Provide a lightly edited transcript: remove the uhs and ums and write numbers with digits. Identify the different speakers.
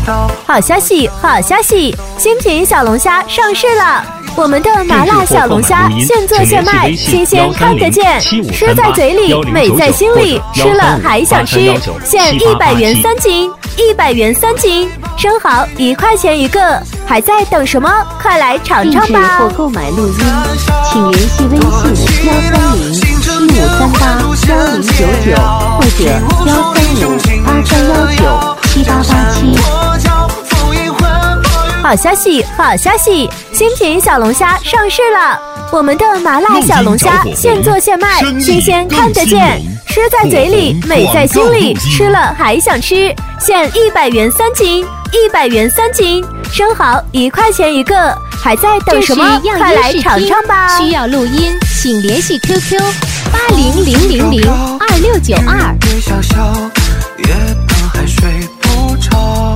Speaker 1: 好消息，好消息！新品小龙虾上市了！我们的麻辣小龙虾现做现卖，新鲜看得见，吃在嘴里，美在心里，吃了还想吃。现100元3斤，100元3斤，生蚝1块钱一个，还在等什么？快来尝尝吧！
Speaker 2: 或购买录音，请联系微信13075381099或者13583197887。
Speaker 1: 好消息，好消息！新品小龙虾上市了！我们的麻辣小龙虾现做现卖，新鲜看得见，吃在嘴里，美在心里，吃了还想吃。现100元3斤，100元3斤，生蚝1块钱一个，还在等什么？快来尝尝吧！
Speaker 2: 需要录音，请联系 QQ800002692。
Speaker 3: 越想笑，越等还睡不着。